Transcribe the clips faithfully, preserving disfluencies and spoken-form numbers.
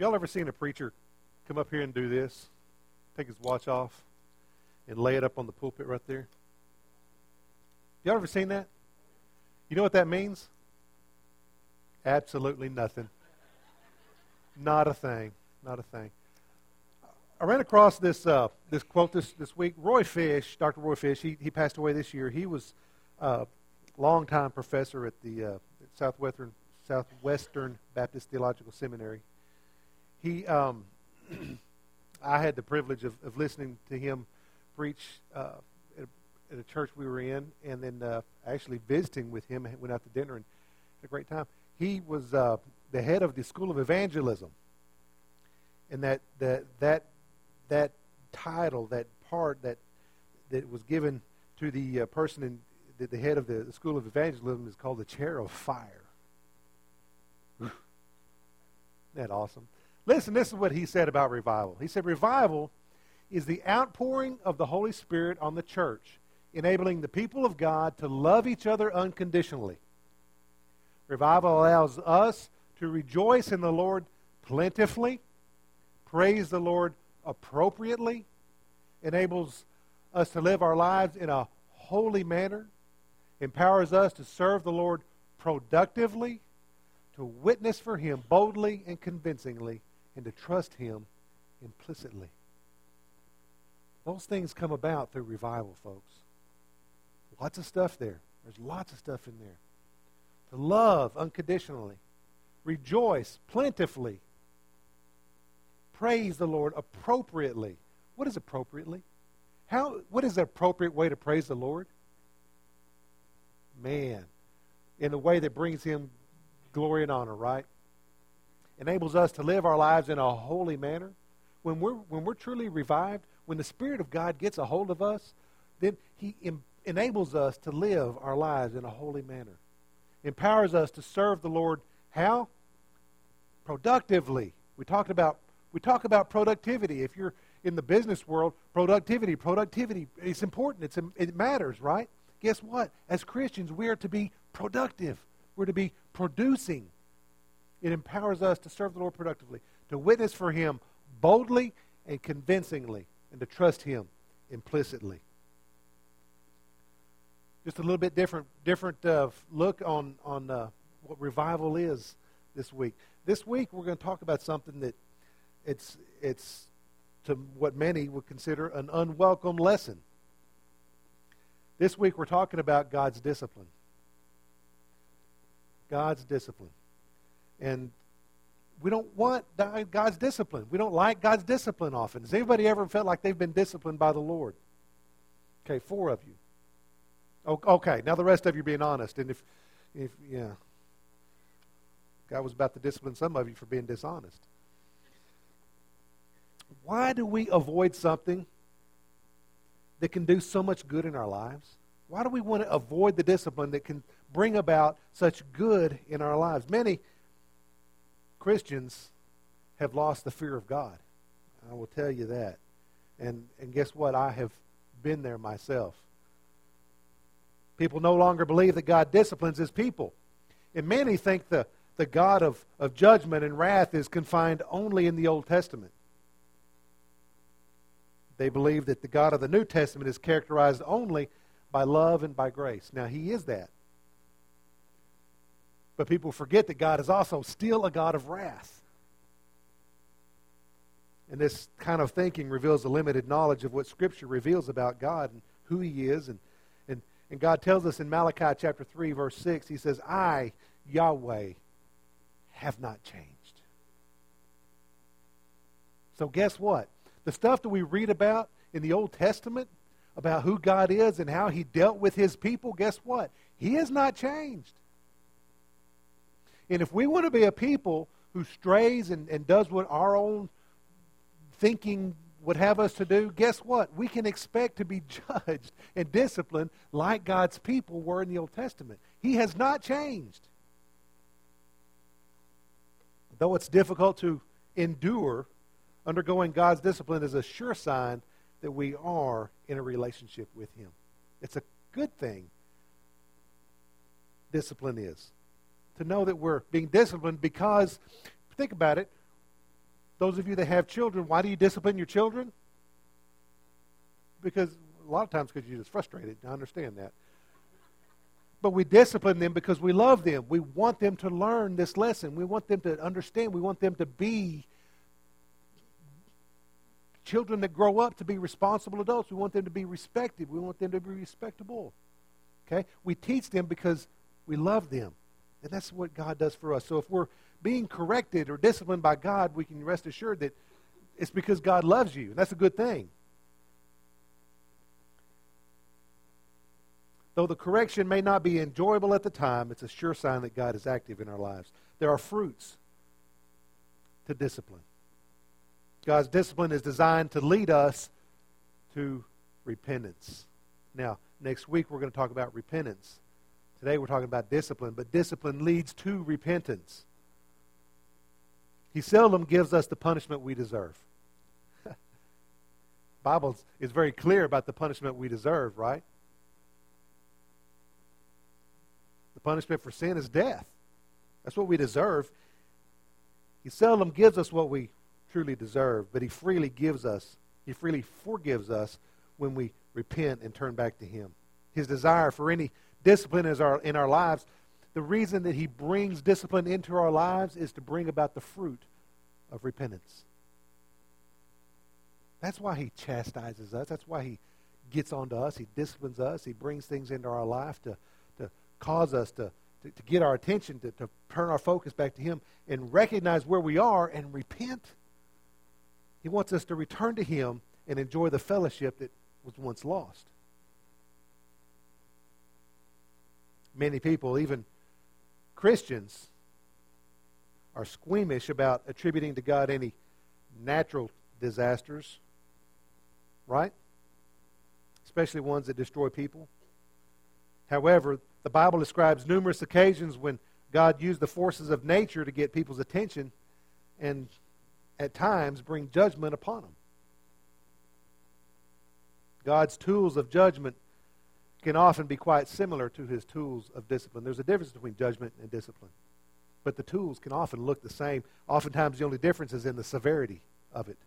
Y'all ever seen a preacher come up here and do this? Take his watch off and lay it up on the pulpit right there? Y'all ever seen that? You know what that means? Absolutely nothing. Not a thing. Not a thing. I ran across this uh, this quote this, this week. Roy Fish, Doctor Roy Fish, he, he passed away this year. He was a uh, longtime professor at the uh, Southwestern Southwestern Baptist Theological Seminary. He, um, I had the privilege of, of listening to him preach uh, at, a, at a church we were in, and then uh, actually visiting with him. Went out to dinner and had a great time. He was uh, the head of the School of Evangelism, and that that that that title, that part that that was given to the uh, person in the, the head of the, the School of Evangelism is called the Chair of Fire. Isn't that awesome? Listen, this is what he said about revival. He said, revival is the outpouring of the Holy Spirit on the church, enabling the people of God to love each other unconditionally. Revival allows us to rejoice in the Lord plentifully, praise the Lord appropriately, enables us to live our lives in a holy manner, empowers us to serve the Lord productively, to witness for Him boldly and convincingly, and to trust Him implicitly. Those things come about through revival, folks. Lots of stuff there. There's lots of stuff in there. To love unconditionally, rejoice plentifully, praise the Lord appropriately. What is appropriately? How? What is the appropriate way to praise the Lord? Man, in a way that brings Him glory and honor, right? Enables us to live our lives in a holy manner. When we're when we're truly revived, when the Spirit of God gets a hold of us, then He em- enables us to live our lives in a holy manner. Empowers us to serve the Lord how? Productively. We talked about we talk about productivity. If you're in the business world, productivity, productivity, it's important. It's it matters, right? Guess what? As Christians, we are to be productive. We're to be producing. It empowers us to serve the Lord productively, to witness for Him boldly and convincingly, and to trust Him implicitly. Just a little bit different, different uh, look on on uh, what revival is this week. This week we're going to talk about something that it's it's to what many would consider an unwelcome lesson. This week we're talking about God's discipline. God's discipline. And we don't want God's discipline. We don't like God's discipline often. Has anybody ever felt like they've been disciplined by the Lord? Okay, four of you. Okay, now the rest of you are being honest. And if, if yeah, God was about to discipline some of you for being dishonest. Why do we avoid something that can do so much good in our lives? Why do we want to avoid the discipline that can bring about such good in our lives? Many Christians have lost the fear of God. I will tell you that. And and guess what? I have been there myself. People no longer believe that God disciplines His people. And many think the, the God of, of judgment and wrath is confined only in the Old Testament. They believe that the God of the New Testament is characterized only by love and by grace. Now, He is that. But people forget that God is also still a God of wrath. And this kind of thinking reveals a limited knowledge of what Scripture reveals about God and who He is. And, and, and God tells us in Malachi chapter three, verse six, He says, I, Yahweh, have not changed. So guess what? The stuff that we read about in the Old Testament, about who God is and how He dealt with His people, guess what? He has not changed. And if we want to be a people who strays and, and does what our own thinking would have us to do, guess what? We can expect to be judged and disciplined like God's people were in the Old Testament. He has not changed. Though it's difficult to endure, undergoing God's discipline is a sure sign that we are in a relationship with Him. It's a good thing, discipline is. To know that we're being disciplined because, think about it, Those of you that have children, why do you discipline your children? Because a lot of times because you're just frustrated. I understand that. But we discipline them because we love them. We want them to learn this lesson. We want them to understand. We want them to be children that grow up to be responsible adults. We want them to be respected. We want them to be respectable. Okay? We teach them because we love them. And that's what God does for us. So if we're being corrected or disciplined by God, we can rest assured that it's because God loves you. And that's a good thing. Though the correction may not be enjoyable at the time, it's a sure sign that God is active in our lives. There are fruits to discipline. God's discipline is designed to lead us to repentance. Now, next week we're going to talk about repentance. Today we're talking about discipline, but discipline leads to repentance. He seldom gives us the punishment we deserve. The Bible is very clear about the punishment we deserve, right? The punishment for sin is death. That's what we deserve. He seldom gives us what we truly deserve, but He freely gives us, He freely forgives us when we repent and turn back to Him. His desire for any discipline is our, in our lives, the reason that He brings discipline into our lives is to bring about the fruit of repentance. That's why He chastises us. That's why He gets onto us. He disciplines us. He brings things into our life to, to cause us to, to, to get our attention, to, to turn our focus back to Him and recognize where we are and repent. He wants us to return to Him and enjoy the fellowship that was once lost. Many people, even Christians, are squeamish about attributing to God any natural disasters, right? Especially ones that destroy people. However, the Bible describes numerous occasions when God used the forces of nature to get people's attention and at times bring judgment upon them. God's tools of judgment can often be quite similar to His tools of discipline. There's a difference between judgment and discipline. But the tools can often look the same. Oftentimes the only difference is in the severity of it.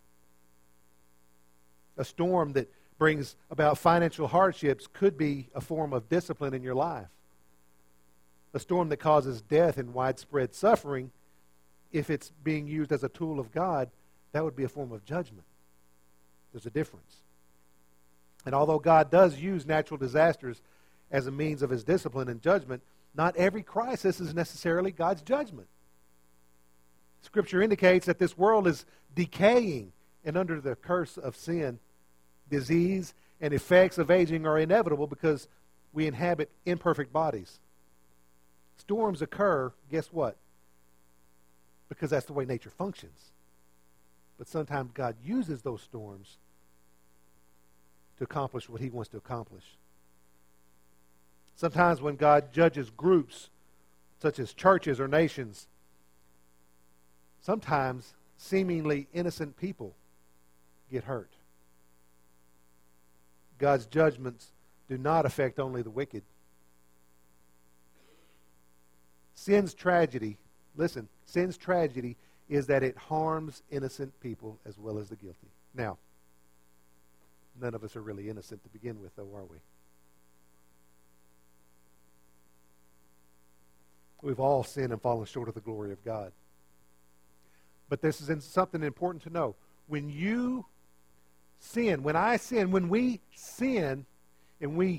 A storm that brings about financial hardships could be a form of discipline in your life. A storm that causes death and widespread suffering, if it's being used as a tool of God, that would be a form of judgment. There's a difference. And although God does use natural disasters as a means of His discipline and judgment, not every crisis is necessarily God's judgment. Scripture indicates that this world is decaying and under the curse of sin. Disease and effects of aging are inevitable because we inhabit imperfect bodies. Storms occur, guess what? Because that's the way nature functions. But sometimes God uses those storms to accomplish what He wants to accomplish. Sometimes when God judges groups, such as churches or nations, sometimes seemingly innocent people get hurt. God's judgments do not affect only the wicked. Sin's tragedy, listen, sin's tragedy is that it harms innocent people as well as the guilty. Now, none of us are really innocent to begin with, though, are we? We've all sinned and fallen short of the glory of God. But this is something important to know. When you sin, when I sin, when we sin and we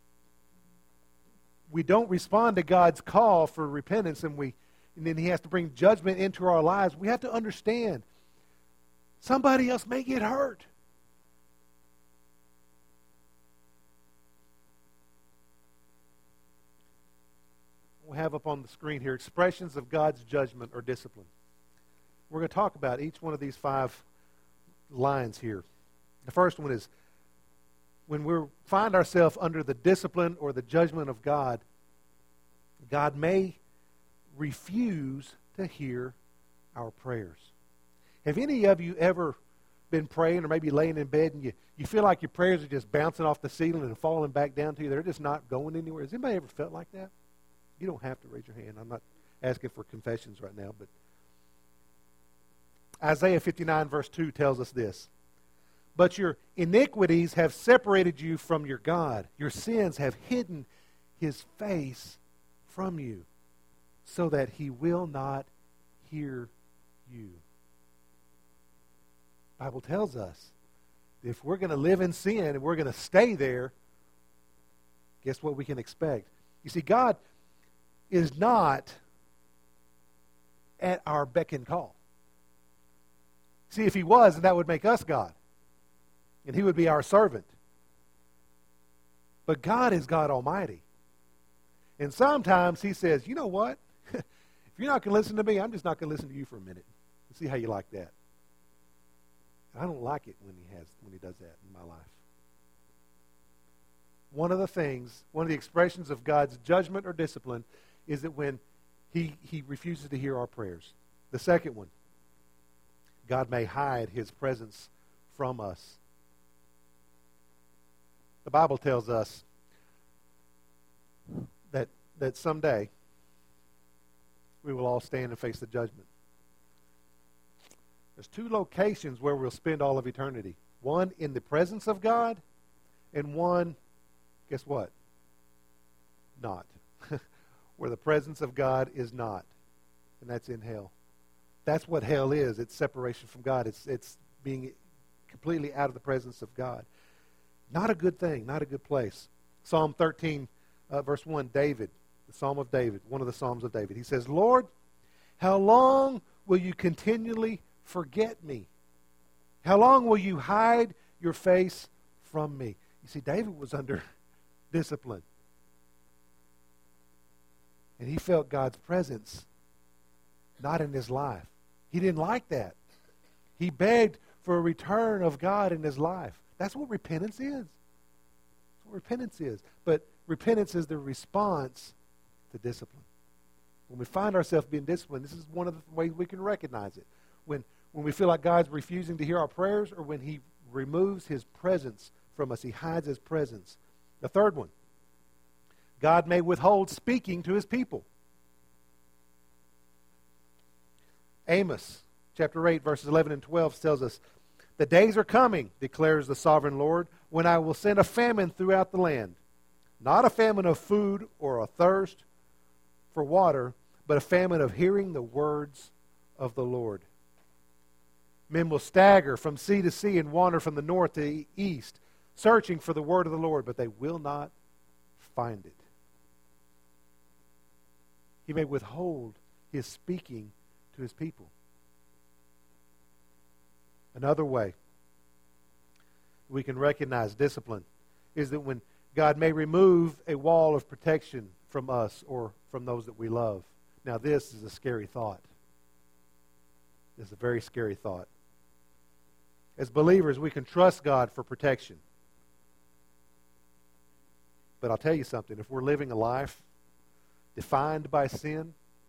we don't respond to God's call for repentance and we and then He has to bring judgment into our lives, we have to understand somebody else may get hurt. We'll have up on the screen here expressions of God's judgment or discipline. We're going to talk about each one of these five lines here. The first one is when we find ourselves under the discipline or the judgment of God, God may refuse to hear our prayers. Have any of you ever been praying or maybe laying in bed and you, you feel like your prayers are just bouncing off the ceiling and falling back down to you? They're just not going anywhere. Has anybody ever felt like that? You don't have to raise your hand. I'm not asking for confessions right now, but Isaiah fifty-nine verse two tells us this. But your iniquities have separated you from your God. Your sins have hidden his face from you, so that he will not hear you. The Bible tells us that if we're going to live in sin and we're going to stay there, guess what we can expect? You see, God is not at our beck and call. See, if he was, then that would make us God. And he would be our servant. But God is God Almighty. And sometimes he says, you know what? If you're not going to listen to me, I'm just not going to listen to you for a minute. Let's see how you like that. I don't like it when he has when he does that in my life. One of the things, one of the expressions of God's judgment or discipline is that when he, he refuses to hear our prayers. The second one, God may hide his presence from us. The Bible tells us that, that someday we will all stand and face the judgment. There's two locations where we'll spend all of eternity. One in the presence of God, and one, guess what? Not. Where the presence of God is not. And that's in hell. That's what hell is. It's separation from God. It's, it's being completely out of the presence of God. Not a good thing. Not a good place. Psalm thirteen, uh, verse one, David, the Psalm of David, one of the Psalms of David. He says, Lord, how long will you continually forget me? How long will you hide your face from me? You see, David was under discipline. And he felt God's presence not in his life. He didn't like that. He begged for a return of God in his life. That's what repentance is. That's what repentance is. But repentance is the response to discipline. When we find ourselves being disciplined, this is one of the ways we can recognize it. When, when we feel like God's refusing to hear our prayers, or when he removes his presence from us. He hides his presence. The third one, God may withhold speaking to his people. Amos chapter eight, verses eleven and twelve tells us, the days are coming, declares the sovereign Lord, when I will send a famine throughout the land. Not a famine of food or a thirst for water, but a famine of hearing the words of the Lord. Men will stagger from sea to sea and wander from the north to the east, searching for the word of the Lord, but they will not find it. He may withhold his speaking to his people. Another way we can recognize discipline is that when God may remove a wall of protection from us or from those that we love. Now, this is a scary thought. This is a very scary thought. As believers, we can trust God for protection. But I'll tell you something. If we're living a life defined by sin,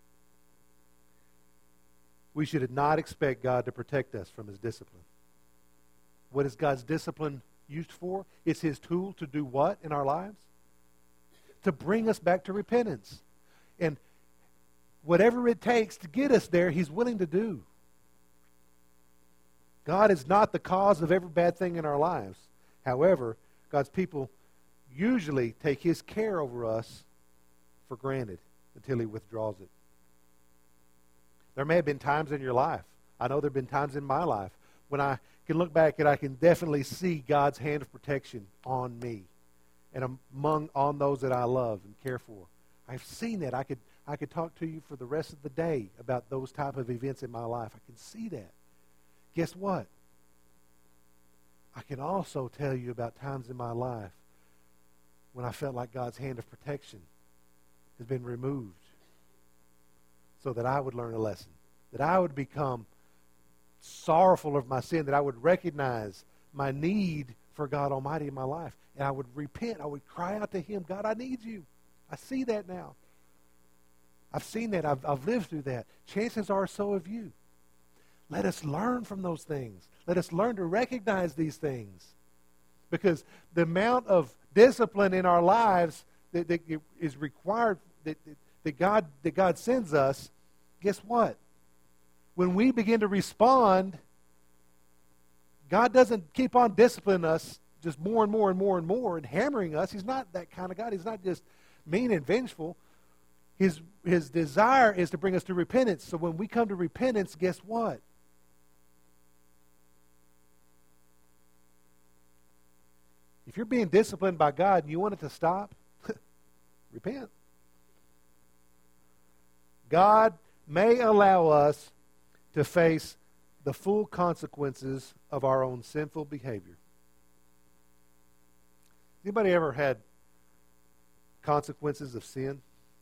we should not expect God to protect us from his discipline. What is God's discipline used for? It's his tool to do what in our lives? To bring us back to repentance. And whatever it takes to get us there, he's willing to do. God is not the cause of every bad thing in our lives. However, God's people usually take his care over us for granted until he withdraws it. There may have been times in your life, I know there have been times in my life, when I can look back and I can definitely see God's hand of protection on me and among on those that I love and care for. I've seen that. I could I could talk to you for the rest of the day about those type of events in my life. I can see that. Guess what? I can also tell you about times in my life when I felt like God's hand of protection has been removed so that I would learn a lesson, that I would become sorrowful of my sin, that I would recognize my need for God Almighty in my life, and I would repent. I would cry out to him, God, I need you. I see that now. I've seen that. I've, I've lived through that. Chances are so have you. Let us learn from those things. Let us learn to recognize these things. Because the amount of discipline in our lives that, that is required, that, that, God, that God sends us, guess what? when we begin to respond, God doesn't keep on disciplining us just more and more and more and more and hammering us. He's not that kind of God. He's not just mean and vengeful. His, his desire is to bring us to repentance. So when we come to repentance, guess what? If you're being disciplined by God and you want it to stop, repent. God may allow us to face the full consequences of our own sinful behavior. Anybody ever had consequences of sin?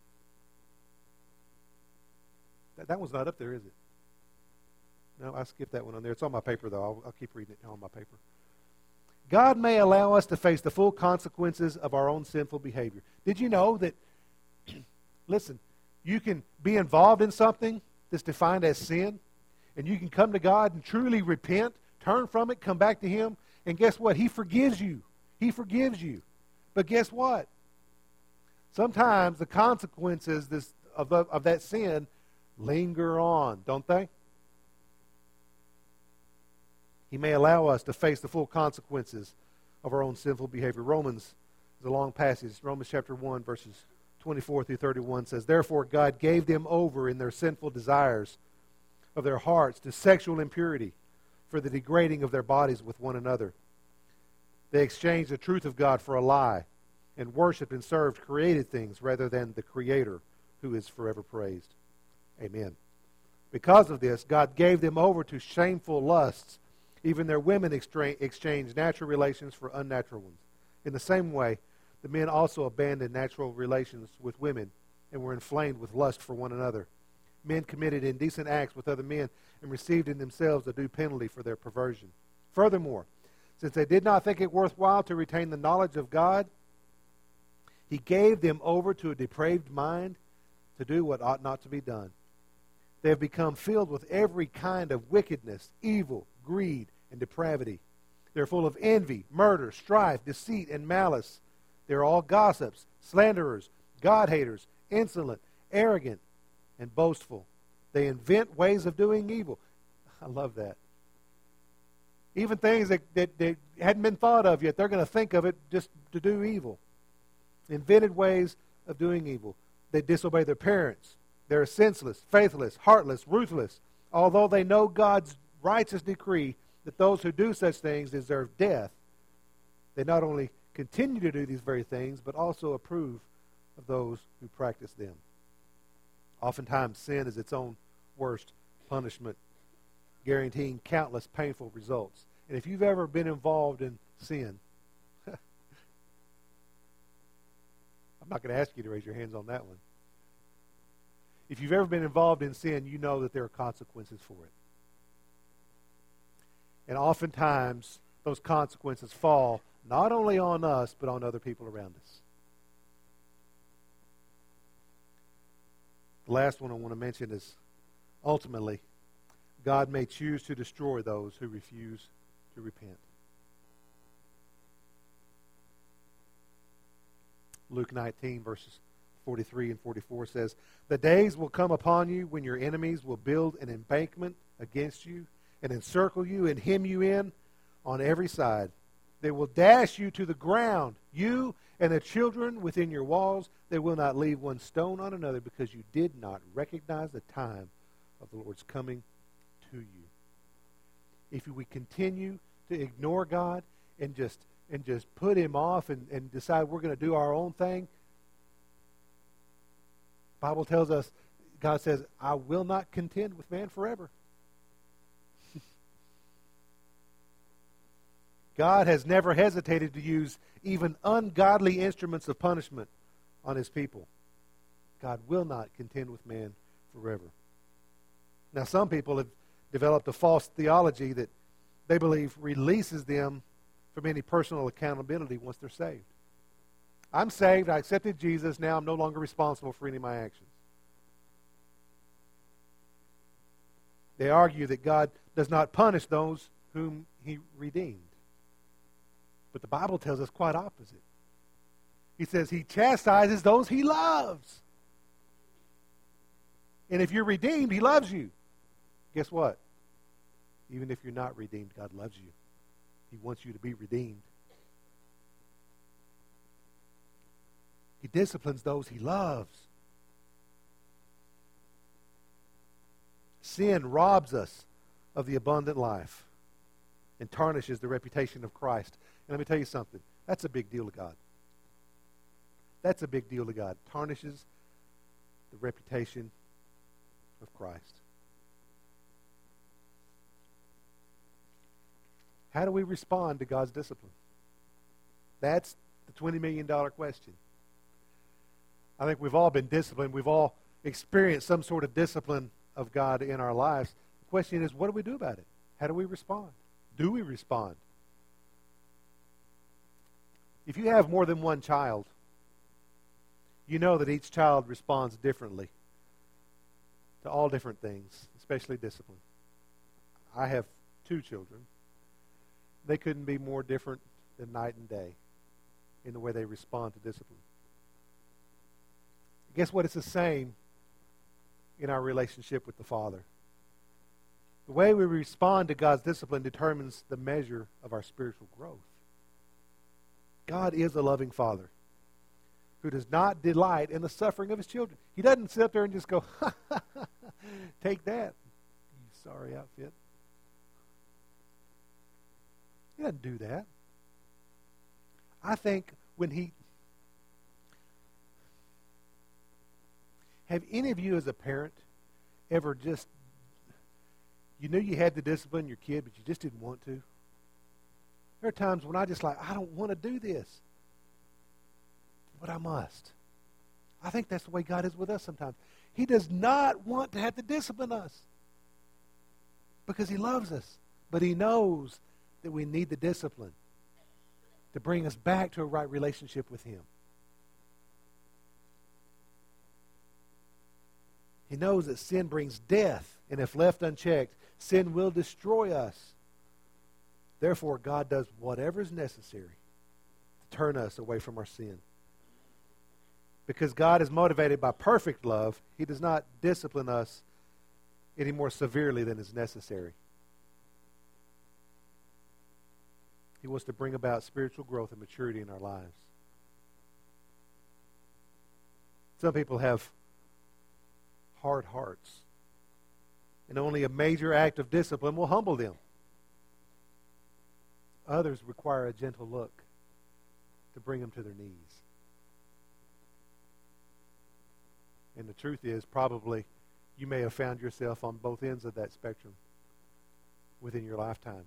That, that one's not up there, is it? No, I skipped that one on there. It's on my paper, though. I'll, I'll keep reading it on my paper. God may allow us to face the full consequences of our own sinful behavior. Did you know that, listen, you can be involved in something that's defined as sin, and you can come to God and truly repent, turn from it, come back to Him, and guess what? He forgives you. He forgives you. But guess what? Sometimes the consequences this, of, the, of that sin linger on, don't they? He may allow us to face the full consequences of our own sinful behavior. Romans is a long passage. Romans chapter one, verses twenty-four through thirty-one says, "Therefore God gave them over in their sinful desires of their hearts to sexual impurity for the degrading of their bodies with one another. They exchanged the truth of God for a lie and worshipped and served created things rather than the Creator, who is forever praised." Amen. Because of this, God gave them over to shameful lusts. Even their women extra- exchanged natural relations for unnatural ones. In the same way, the men also abandoned natural relations with women and were inflamed with lust for one another. Men committed indecent acts with other men and received in themselves a due penalty for their perversion. Furthermore, since they did not think it worthwhile to retain the knowledge of God, He gave them over to a depraved mind to do what ought not to be done. They have become filled with every kind of wickedness, evil, greed, and depravity. They're full of envy, murder, strife, deceit, and malice. They're all gossips, slanderers, God-haters, insolent, arrogant, and boastful. They invent ways of doing evil. I love that. Even things that, that, that hadn't been thought of yet, they're going to think of it just to do evil. Invented ways of doing evil. They disobey their parents. They're senseless, faithless, heartless, ruthless. Although they know God's righteous decree that those who do such things deserve death, they not only continue to do these very things, but also approve of those who practice them. Oftentimes, sin is its own worst punishment, guaranteeing countless painful results. And if you've ever been involved in sin, I'm not going to ask you to raise your hands on that one. If you've ever been involved in sin, you know that there are consequences for it. And oftentimes, those consequences fall not only on us, but on other people around us. The last one I want to mention is, ultimately, God may choose to destroy those who refuse to repent. Luke nineteen, verses forty-three and forty-four says, "The days will come upon you when your enemies will build an embankment against you and encircle you and hem you in on every side. They will dash you to the ground, you and the children within your walls. They will not leave one stone on another because you did not recognize the time of the Lord's coming to you." If we continue to ignore God and just and just put Him off and, and decide we're going to do our own thing, the Bible tells us, God says, "I will not contend with man forever." God has never hesitated to use even ungodly instruments of punishment on His people. God will not contend with man forever. Now, some people have developed a false theology that they believe releases them from any personal accountability once they're saved. I'm saved, I accepted Jesus, now I'm no longer responsible for any of my actions. They argue that God does not punish those whom He redeemed. But the Bible tells us quite opposite. He says He chastises those He loves. And if you're redeemed, He loves you. Guess what? Even if you're not redeemed, God loves you. He wants you to be redeemed. He disciplines those He loves. Sin robs us of the abundant life and tarnishes the reputation of Christ. And let me tell you something. That's a big deal to God. That's a big deal to God. Tarnishes the reputation of Christ. How do we respond to God's discipline? That's the twenty million dollars question. I think we've all been disciplined. We've all experienced some sort of discipline of God in our lives. The question is, what do we do about it? How do we respond? Do we respond? If you have more than one child, you know that each child responds differently to all different things, especially discipline. I have two children. They couldn't be more different than night and day in the way they respond to discipline. Guess what? It's the same in our relationship with the Father. The way we respond to God's discipline determines the measure of our spiritual growth. God is a loving Father who does not delight in the suffering of His children. He doesn't sit up there and just go, ha, ha, ha, take that, you sorry outfit. He doesn't do that. I think when He... Have any of you as a parent ever just, you knew you had to discipline your kid, but you just didn't want to? There are times when I just like, I don't want to do this, but I must. I think that's the way God is with us sometimes. He does not want to have to discipline us because He loves us, but He knows that we need the discipline to bring us back to a right relationship with Him. He knows that sin brings death, and if left unchecked, sin will destroy us. Therefore, God does whatever is necessary to turn us away from our sin. Because God is motivated by perfect love, He does not discipline us any more severely than is necessary. He wants to bring about spiritual growth and maturity in our lives. Some people have hard hearts, and only a major act of discipline will humble them. Others require a gentle look to bring them to their knees. And the truth is, probably you may have found yourself on both ends of that spectrum within your lifetime.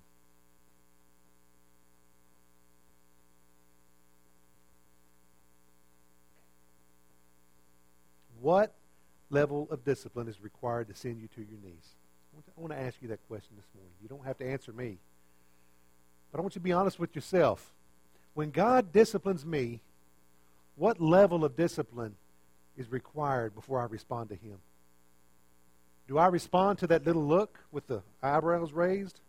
What level of discipline is required to send you to your knees? I want to, I want to ask you that question this morning. You don't have to answer me. But I want you to be honest with yourself. When God disciplines me, what level of discipline is required before I respond to Him? Do I respond to that little look with the eyebrows raised?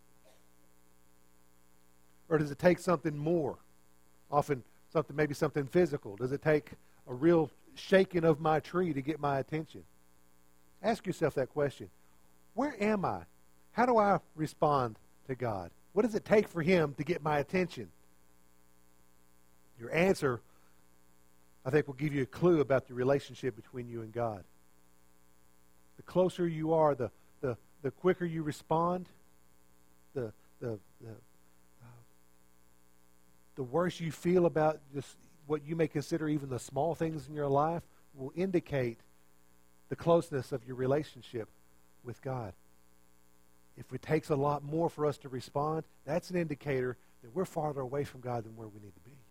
Or does it take something more? Often something, maybe something physical. Does it take a real shaking of my tree to get my attention? Ask yourself that question. Where am I? How do I respond to God? What does it take for Him to get my attention? Your answer, I think, will give you a clue about the relationship between you and God. The closer you are, the the, the quicker you respond, the the the, uh, the worse you feel about just what you may consider even the small things in your life will indicate the closeness of your relationship with God. If it takes a lot more for us to respond, that's an indicator that we're farther away from God than where we need to be.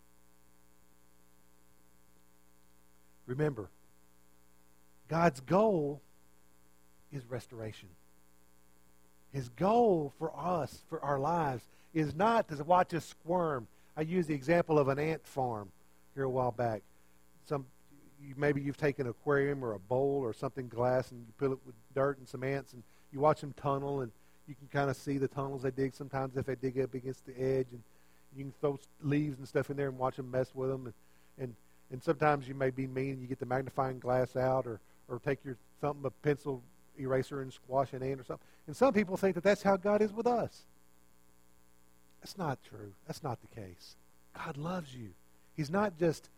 Remember, God's goal is restoration. His goal for us, for our lives, is not to watch us squirm. I used the example of an ant farm here a while back. Some, you, maybe you've taken an aquarium or a bowl or something glass and you fill it with dirt and some ants and you watch them tunnel, and you can kind of see the tunnels they dig sometimes if they dig up against the edge, and you can throw leaves and stuff in there and watch them mess with them, and and, and sometimes you may be mean and you get the magnifying glass out, or, or take your something, a pencil eraser and squash an ant or something. And some people think that that's how God is with us. That's not true. That's not the case. God loves you. He's not just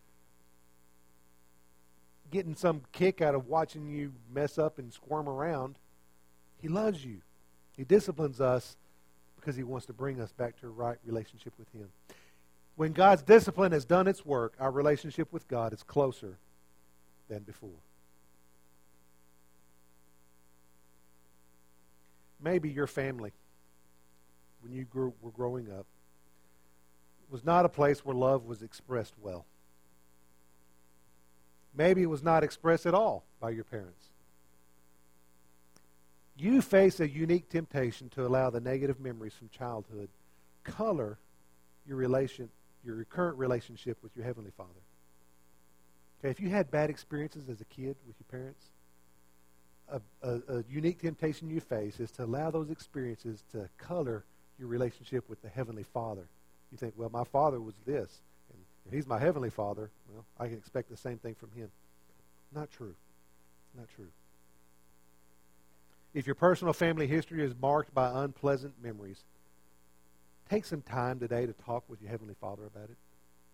getting some kick out of watching you mess up and squirm around. He loves you. He disciplines us because he wants to bring us back to a right relationship with him. When God's discipline has done its work, our relationship with God is closer than before. Maybe your family, when you grew, were growing up, was not a place where love was expressed well. Maybe it was not expressed at all by your parents. You face a unique temptation to allow the negative memories from childhood color your relation, your current relationship with your Heavenly Father. Okay, if you had bad experiences as a kid with your parents, a, a, a unique temptation you face is to allow those experiences to color your relationship with the Heavenly Father. You think, well, my father was this, and if he's my Heavenly Father, well, I can expect the same thing from him. Not true. Not true. If your personal family history is marked by unpleasant memories, take some time today to talk with your Heavenly Father about it.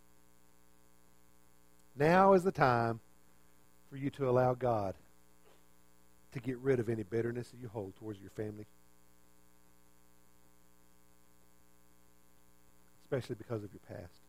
Now is the time for you to allow God to get rid of any bitterness that you hold towards your family, especially because of your past.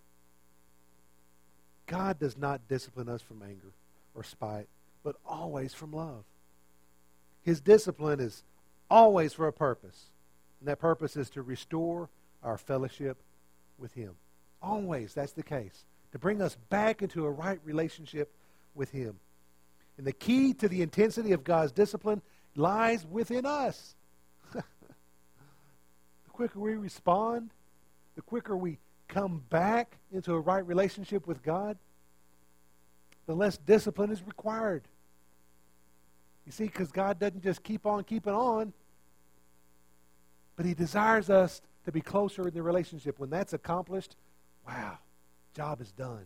God does not discipline us from anger or spite, but always from love. His discipline is always for a purpose, and that purpose is to restore our fellowship with him. Always, that's the case. To bring us back into a right relationship with him. And the key to the intensity of God's discipline lies within us. The quicker we respond, the quicker we come back into a right relationship with God, the less discipline is required. You see, because God doesn't just keep on keeping on, but he desires us to be closer in the relationship. When that's accomplished, wow, job is done.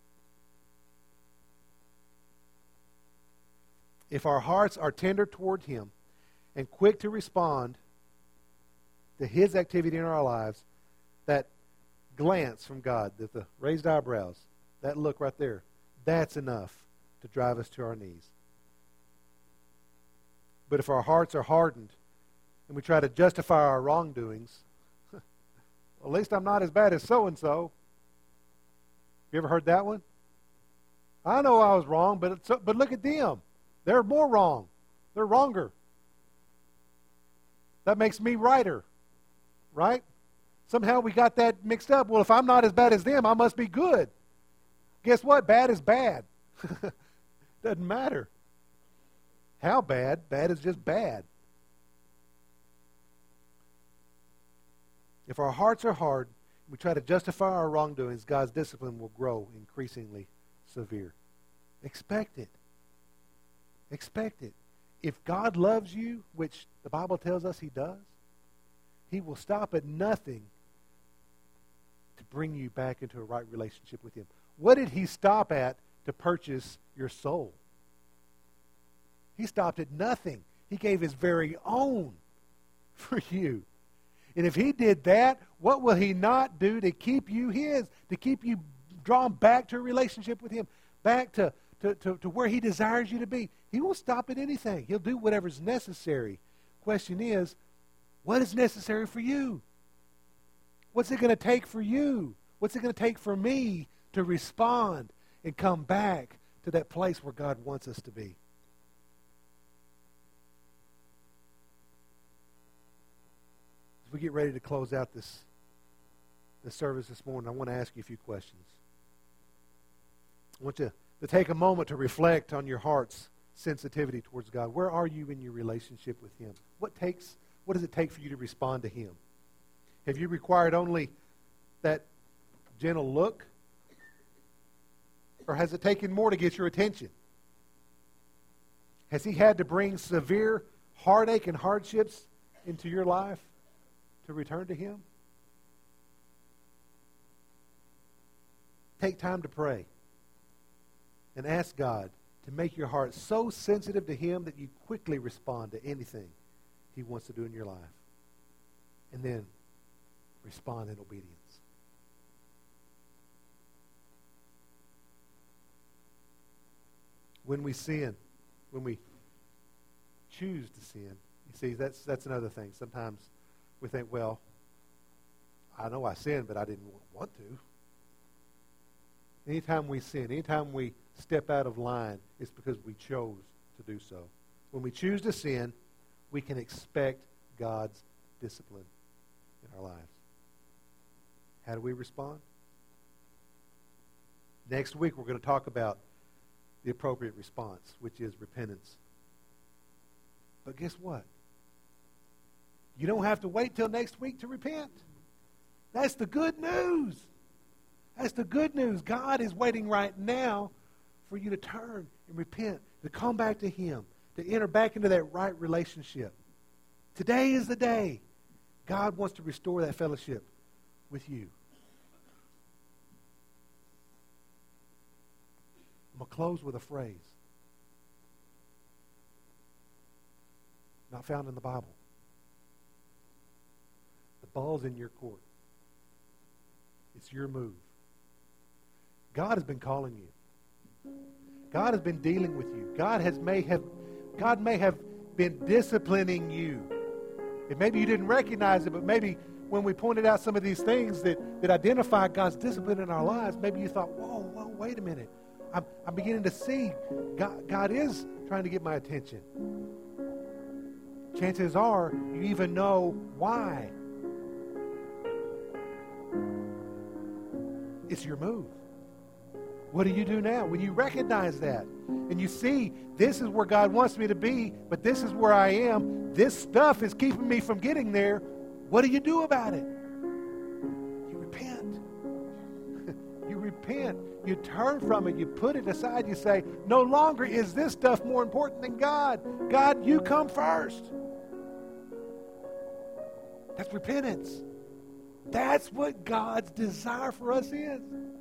If our hearts are tender toward him and quick to respond to his activity in our lives, that glance from God, the, the raised eyebrows, that look right there, that's enough to drive us to our knees. But if our hearts are hardened and we try to justify our wrongdoings, well, at least I'm not as bad as so-and-so. You ever heard that one? I know I was wrong, but it's, but look at them. They're more wrong. They're wronger. That makes me righter, right? Somehow we got that mixed up. Well, if I'm not as bad as them, I must be good. Guess what? Bad is bad. Doesn't matter. How bad? Bad is just bad. If our hearts are hard, we try to justify our wrongdoings, God's discipline will grow increasingly severe. Expect it. Expect it. If God loves you, which the Bible tells us he does, he will stop at nothing to bring you back into a right relationship with him. What did he stop at to purchase your soul? He stopped at nothing. He gave his very own for you. And if he did that, what will he not do to keep you his, to keep you drawn back to a relationship with him, back to, to, to, to where he desires you to be? He won't stop at anything. He'll do whatever's necessary. Question is, what is necessary for you? What's it going to take for you? What's it going to take for me to respond and come back to that place where God wants us to be? As we get ready to close out this, this service this morning, I want to ask you a few questions. I want you to take a moment to reflect on your heart's sensitivity towards God. Where are you in your relationship with him? What takes, what does it take for you to respond to him? Have you required only that gentle look? Or has it taken more to get your attention? Has he had to bring severe heartache and hardships into your life to return to him? Take time to pray and ask God to make your heart so sensitive to Him that you quickly respond to anything He wants to do in your life. And then respond in obedience. When we sin, when we choose to sin, you see, that's that's another thing. Sometimes we think, well, I know I sinned, but I didn't want to. Anytime we sin, anytime we step out of line, it's because we chose to do so. When we choose to sin, we can expect God's discipline in our lives. How do we respond? Next week, we're going to talk about the appropriate response, which is repentance. But guess what? You don't have to wait till next week to repent. That's the good news. That's the good news. God is waiting right now for you to turn and repent, to come back to Him, to enter back into that right relationship. Today is the day. God wants to restore that fellowship with you. I'm going to close with a phrase not found in the Bible. The ball's in your court. It's your move. God has been calling you. God has been dealing with you. God has may have God may have been disciplining you. And maybe you didn't recognize it, but maybe when we pointed out some of these things that, that identify God's discipline in our lives, maybe you thought, whoa, whoa, wait a minute. I'm, I'm beginning to see God, God is trying to get my attention. Chances are you even know why. It's your move. What do you do now? When you recognize that and you see this is where God wants me to be, but this is where I am, this stuff is keeping me from getting there, what do you do about it? You repent. You repent. You turn from it. You put it aside. You say, no longer is this stuff more important than God. God, you come first. That's repentance. That's what God's desire for us is.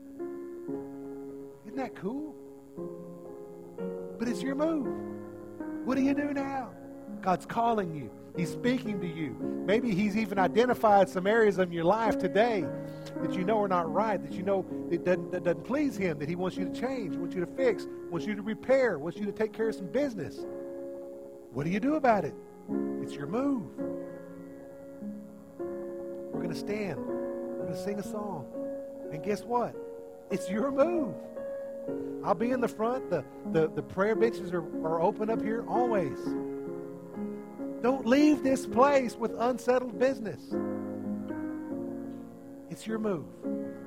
Isn't that cool? But it's your move. What do you do now? God's calling you. He's speaking to you. Maybe He's even identified some areas of your life today that you know are not right, that you know it doesn't, that doesn't please Him, that He wants you to change, wants you to fix, wants you to repair, wants you to take care of some business. What do you do about it? It's your move. We're going to stand. We're going to sing a song. And guess what? It's your move. I'll be in the front. The, the, the prayer benches are, are open up here always. Don't leave this place with unsettled business. It's your move.